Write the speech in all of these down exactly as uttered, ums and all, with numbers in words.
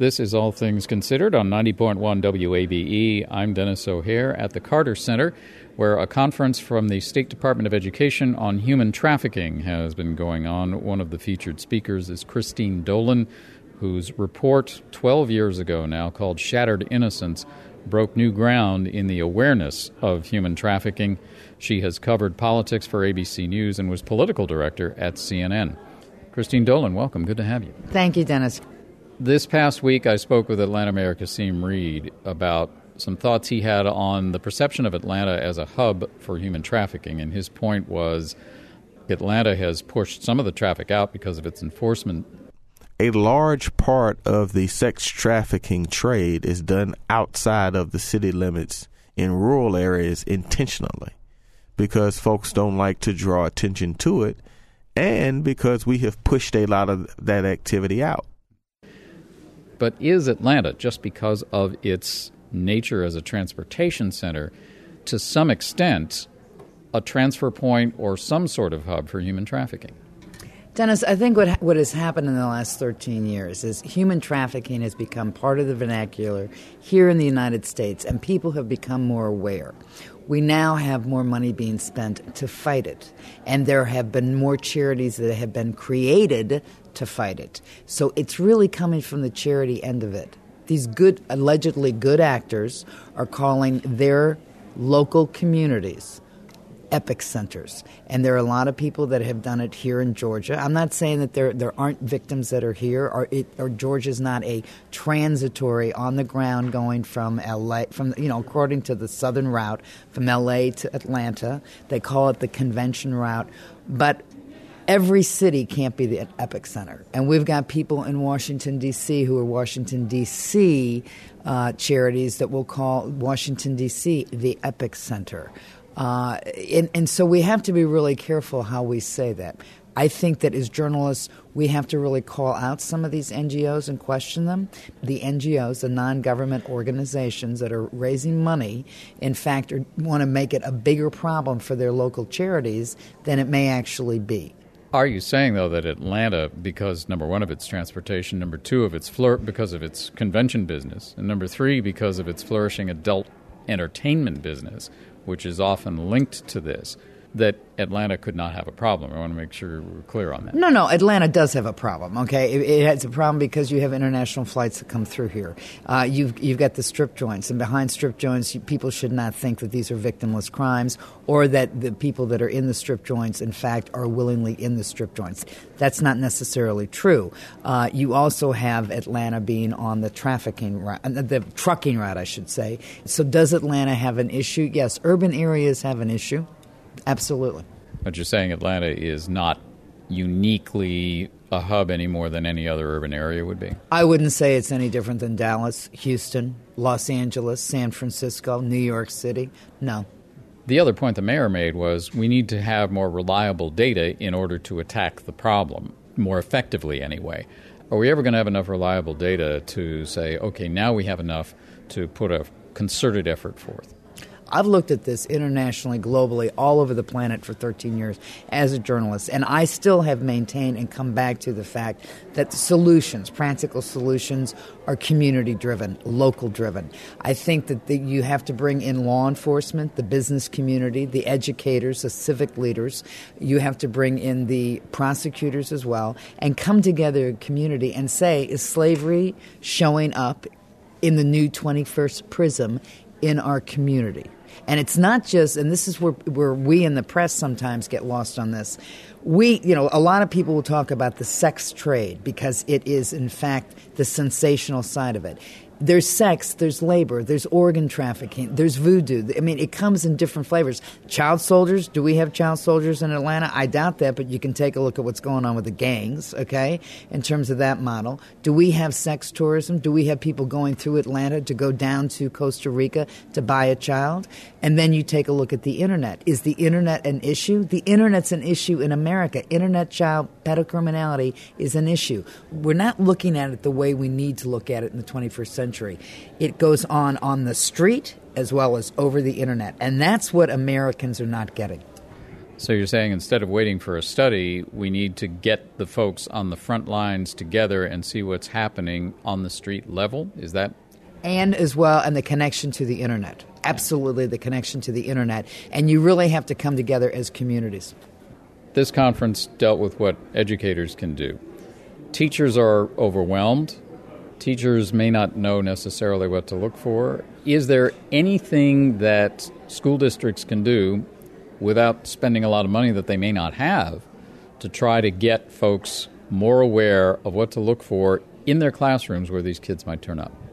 This is All Things Considered on ninety point one W A B E. I'm Dennis O'Hare at the Carter Center, where a conference from the State Department of Education on human trafficking has been going on. One of the featured speakers is Christine Dolan, whose report twelve years ago now called Shattered Innocence broke new ground in the awareness of human trafficking. She has covered politics for A B C News and was political director at C N N. Christine Dolan, welcome. Good to have you. Thank you, Dennis. This past week, I spoke with Atlanta Mayor Kasim Reed about some thoughts he had on the perception of Atlanta as a hub for human trafficking, and his point was Atlanta has pushed some of the traffic out because of its enforcement. A large part of the sex trafficking trade is done outside of the city limits in rural areas intentionally because folks don't like to draw attention to it and because we have pushed a lot of that activity out. But is Atlanta, just because of its nature as a transportation center, to some extent a transfer point or some sort of hub for human trafficking? Dennis, I think what what has happened in the last thirteen years is human trafficking has become part of the vernacular here in the United States, and people have become more aware. We now have more money being spent to fight it, and there have been more charities that have been created to fight it. So it's really coming from the charity end of it. These good, allegedly good actors are calling their local communities epic centers. And there are a lot of people that have done it here in Georgia. I'm not saying that there there aren't victims that are here, or, it, or Georgia's not a transitory on the ground going from L A, from you know, according to the southern route, from L A to Atlanta. They call it the convention route. But every city can't be the epic center. And we've got people in Washington, D C who are Washington, D C uh, charities that will call Washington, D C the epic center. Uh, and, and so we have to be really careful how we say that. I think that as journalists, we have to really call out some of these N G Os and question them. The N G Os, the non-government organizations that are raising money, in fact, are, want to make it a bigger problem for their local charities than it may actually be. Are you saying, though, that Atlanta, because, number one, of its transportation, number two, of its flour- because of its convention business, and number three, because of its flourishing adult entertainment business, which is often linked to this, that Atlanta could not have a problem? I want to make sure we're clear on that. No, no, Atlanta does have a problem, okay? It, it has a problem because you have international flights that come through here. Uh, you've you've got the strip joints, and behind strip joints, you, people should not think that these are victimless crimes or that the people that are in the strip joints, in fact, are willingly in the strip joints. That's not necessarily true. Uh, you also have Atlanta being on the trafficking route, the trucking route, I should say. So does Atlanta have an issue? Yes, urban areas have an issue. Absolutely. But you're saying Atlanta is not uniquely a hub any more than any other urban area would be? I wouldn't say it's any different than Dallas, Houston, Los Angeles, San Francisco, New York City. No. The other point the mayor made was we need to have more reliable data in order to attack the problem, more effectively anyway. Are we ever going to have enough reliable data to say, okay, now we have enough to put a concerted effort forth? I've looked at this internationally, globally, all over the planet for thirteen years as a journalist, and I still have maintained and come back to the fact that solutions, practical solutions, are community-driven, local-driven. I think that the, you have to bring in law enforcement, the business community, the educators, the civic leaders. You have to bring in the prosecutors as well, and come together in community and say, is slavery showing up in the new twenty-first prism in our community? And it's not just, and this is where where we in the press sometimes get lost on this. We, you know, a lot of people will talk about the sex trade because it is, in fact, the sensational side of it. There's sex, there's labor, there's organ trafficking, there's voodoo. I mean, it comes in different flavors. Child soldiers, do we have child soldiers in Atlanta? I doubt that, but you can take a look at what's going on with the gangs, okay, in terms of that model. Do we have sex tourism? Do we have people going through Atlanta to go down to Costa Rica to buy a child? And then you take a look at the Internet. Is the Internet an issue? The Internet's an issue in America. Internet child pedocriminality is an issue. We're not looking at it the way we need to look at it in the twenty-first century. It goes on on the street as well as over the Internet. And that's what Americans are not getting. So you're saying instead of waiting for a study, we need to get the folks on the front lines together and see what's happening on the street level? Is that? And as well, and the connection to the internet. Absolutely, the connection to the internet. And you really have to come together as communities. This conference dealt with what educators can do. Teachers are overwhelmed. Teachers may not know necessarily what to look for. Is there anything that school districts can do without spending a lot of money that they may not have to try to get folks more aware of what to look for in their classrooms where these kids might turn up?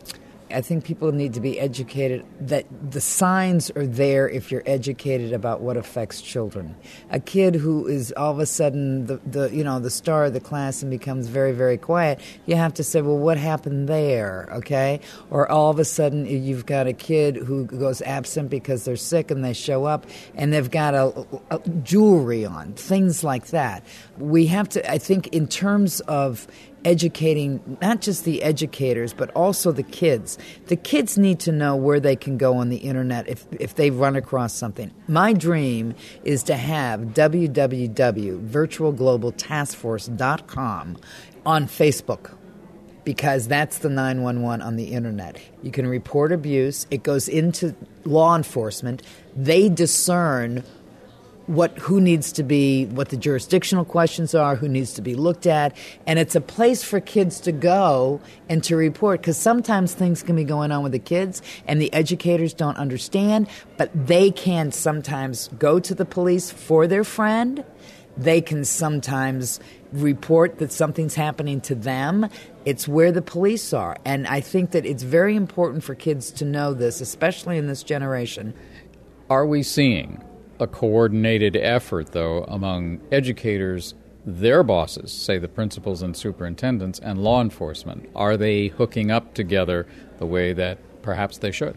I think people need to be educated that the signs are there if you're educated about what affects children. A kid who is all of a sudden the, the you know the star of the class and becomes very, very quiet, you have to say, well, what happened there, okay? Or all of a sudden you've got a kid who goes absent because they're sick and they show up and they've got a, a jewelry on, things like that. We have to, I think, in terms of educating not just the educators, but also the kids. The kids need to know where they can go on the internet if, if they run across something. My dream is to have w w w dot virtual global task force dot com on Facebook, because that's the nine one one on the internet. You can report abuse. It goes into law enforcement. They discern what who needs to be, what the jurisdictional questions are, who needs to be looked at. And it's a place for kids to go and to report, because sometimes things can be going on with the kids and the educators don't understand, but they can sometimes go to the police for their friend. They can sometimes report that something's happening to them. It's where the police are. And I think that it's very important for kids to know this, especially in this generation. Are we seeing a coordinated effort, though, among educators, their bosses, say the principals and superintendents, and law enforcement? Are they hooking up together the way that perhaps they should?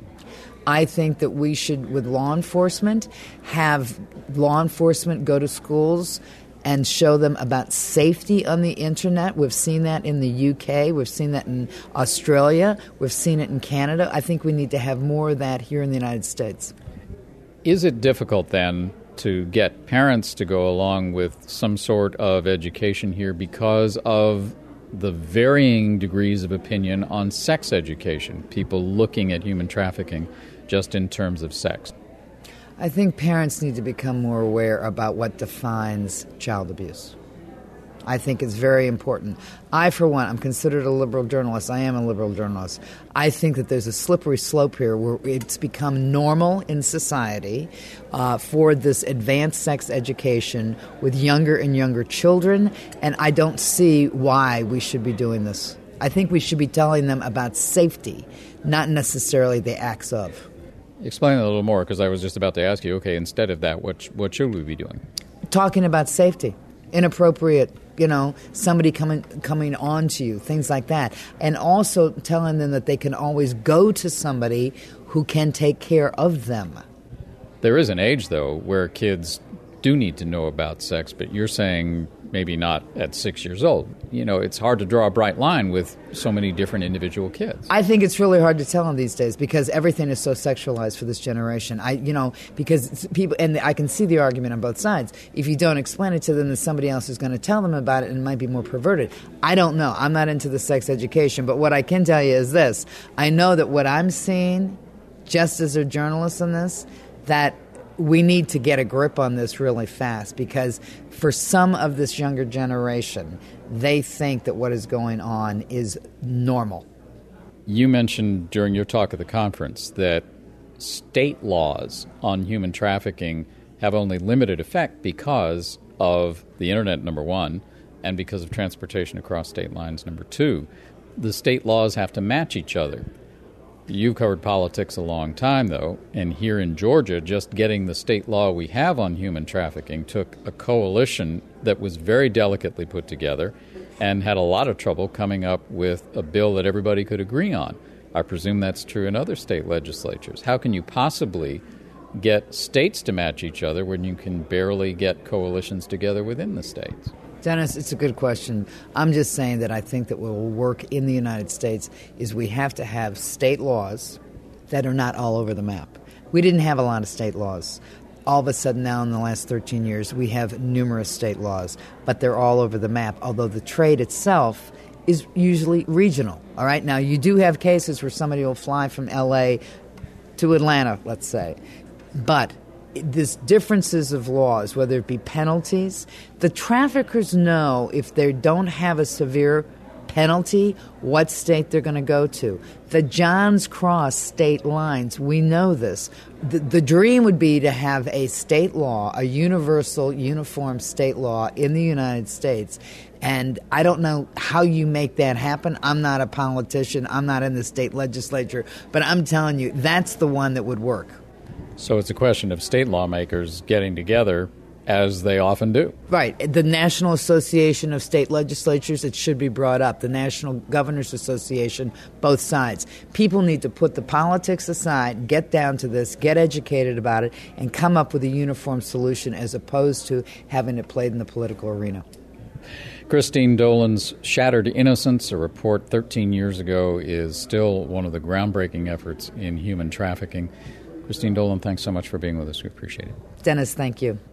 I think that we should, with law enforcement, have law enforcement go to schools and show them about safety on the internet. We've seen that in the U K. We've seen that in Australia. We've seen it in Canada. I think we need to have more of that here in the United States. Is it difficult, then, to get parents to go along with some sort of education here because of the varying degrees of opinion on sex education, people looking at human trafficking just in terms of sex? I think parents need to become more aware about what defines child abuse. I think it's very important. I, for one, I'm considered a liberal journalist. I am a liberal journalist. I think that there's a slippery slope here where it's become normal in society uh, for this advanced sex education with younger and younger children, and I don't see why we should be doing this. I think we should be telling them about safety, not necessarily the acts of. Explain a little more, because I was just about to ask you, okay, instead of that, what what should we be doing? Talking about safety. Inappropriate, you know, somebody coming coming on to you, things like that. And also telling them that they can always go to somebody who can take care of them. There is an age, though, where kids do need to know about sex, but you're saying maybe not at six years old. You know, it's hard to draw a bright line with so many different individual kids. I think it's really hard to tell them these days because everything is so sexualized for this generation. I, you know, because people, and I can see the argument on both sides. If you don't explain it to them, then somebody else is going to tell them about it and it might be more perverted. I don't know. I'm not into the sex education, but what I can tell you is this. I know that what I'm seeing, just as a journalist in this, that we need to get a grip on this really fast, because for some of this younger generation, they think that what is going on is normal. You mentioned during your talk at the conference that state laws on human trafficking have only limited effect because of the internet, number one, and because of transportation across state lines, number two. The state laws have to match each other. You've covered politics a long time, though, and here in Georgia, just getting the state law we have on human trafficking took a coalition that was very delicately put together and had a lot of trouble coming up with a bill that everybody could agree on. I presume that's true in other state legislatures. How can you possibly get states to match each other when you can barely get coalitions together within the states? Dennis, it's a good question. I'm just saying that I think that what will work in the United States is we have to have state laws that are not all over the map. We didn't have a lot of state laws. all of a sudden now in the last thirteen years, we have numerous state laws, but they're all over the map, although the trade itself is usually regional. All right, now you do have cases where somebody will fly from L A to Atlanta, let's say, but there's differences of laws, whether it be penalties. The traffickers know if they don't have a severe penalty, what state they're going to go to. The Johns cross state lines. We know this. The, the dream would be to have a state law, a universal, uniform state law in the United States. And I don't know how you make that happen. I'm not a politician. I'm not in the state legislature. But I'm telling you, that's the one that would work. So it's a question of state lawmakers getting together, as they often do. Right. The National Association of State Legislatures, it should be brought up. The National Governors Association, both sides. People need to put the politics aside, get down to this, get educated about it, and come up with a uniform solution as opposed to having it played in the political arena. Christine Dolan's Shattered Innocence, a report thirteen years ago, is still one of the groundbreaking efforts in human trafficking. Christine Dolan, thanks so much for being with us. We appreciate it. Dennis, thank you.